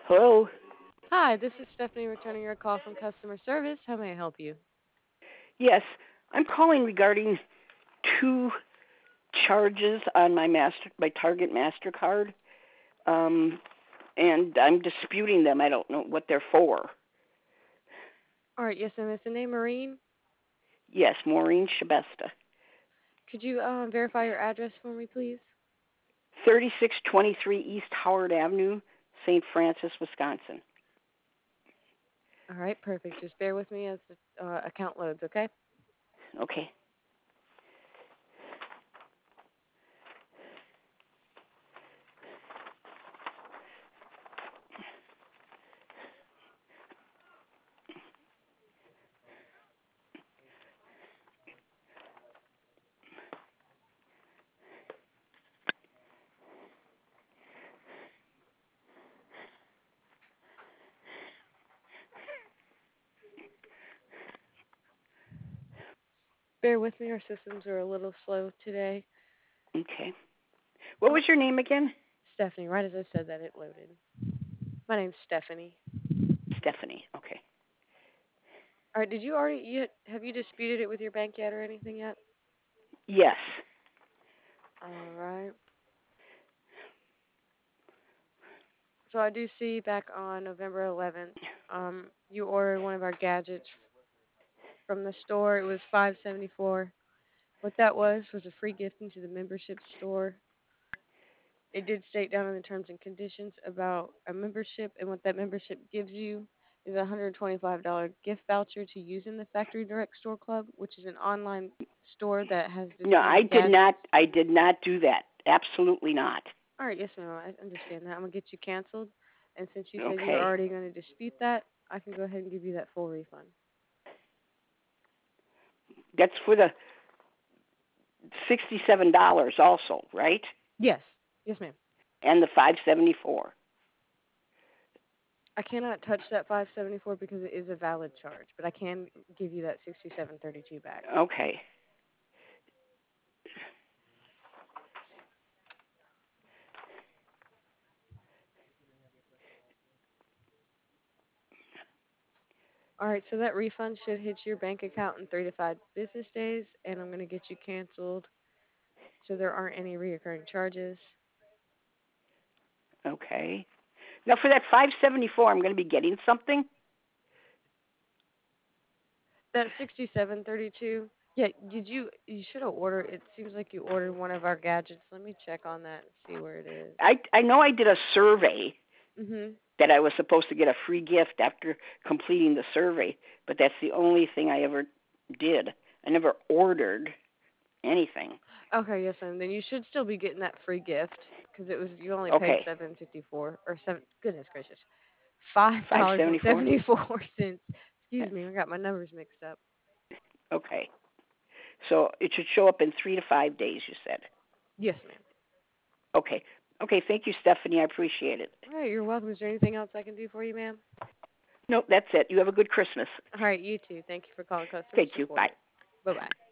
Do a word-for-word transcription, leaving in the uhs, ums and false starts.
Hello? Hi, this is Stephanie returning your call from customer service. How may I help you? Yes, I'm calling regarding two charges on my master my Target Mastercard. Um and I'm disputing them. I don't know what they're for. All right, yes, ma'am. Is the name Marine? Yes, Maureen Shabesta. Could you um, verify your address for me, please? thirty-six twenty-three East Howard Avenue, Saint Francis, Wisconsin. All right, perfect. Just bear with me as the uh, account loads, okay? Okay. Bear with me. Our systems are a little slow today. Okay. What Oh, was your name again? Stephanie, right as I said that, it loaded. My name's Stephanie. Stephanie. Okay. All right, did you already, you, have you disputed it with your bank yet or anything yet? Yes. All right. So I do see back on November eleventh, um, you ordered one of our gadgets from the store. It was five seventy-four. What that was was a free gift into the membership store. It did state down in the terms and conditions about a membership, and what that membership gives you is a one hundred twenty-five dollars gift voucher to use in the Factory Direct Store Club, which is an online store that has No, I discounted did gadgets. not I did not do that. Absolutely not. All right, yes, ma'am, I understand that. I'm gonna get you canceled, and since you said you're Okay. already going to dispute that, I can go ahead and give you that full refund. That's for the sixty-seven dollars also, right? Yes, yes, ma'am. And the five seventy-four. I cannot touch that five seventy-four because it is a valid charge, but I can give you that sixty-seven thirty-two back. Okay. All right, so that refund should hit your bank account in three to five business days, and I'm going to get you canceled so there aren't any reoccurring charges. Okay. Now for that five seventy-four, I'm going to be getting something. That sixty-seven thirty-two, yeah, did you, you should have ordered, it seems like you ordered one of our gadgets. Let me check on that and see where it is. I I know I did a survey Mhm. that I was supposed to get a free gift after completing the survey, but that's the only thing I ever did. I never ordered anything. Okay, yes, and then you should still be getting that free gift because it was you only paid Okay. seven fifty-four or seven. Goodness gracious, five five dollars and seventy-four. seventy-four cents. Excuse me, I got my numbers mixed up. Okay. So it should show up in three to five days. You said. Yes, ma'am. Okay. Okay. Thank you, Stephanie. I appreciate it. All right, you're welcome. Is there anything else I can do for you, ma'am? Nope. That's it. You have a good Christmas. All right, you too. Thank you for calling customer Thank you. Bye. support. Bye bye.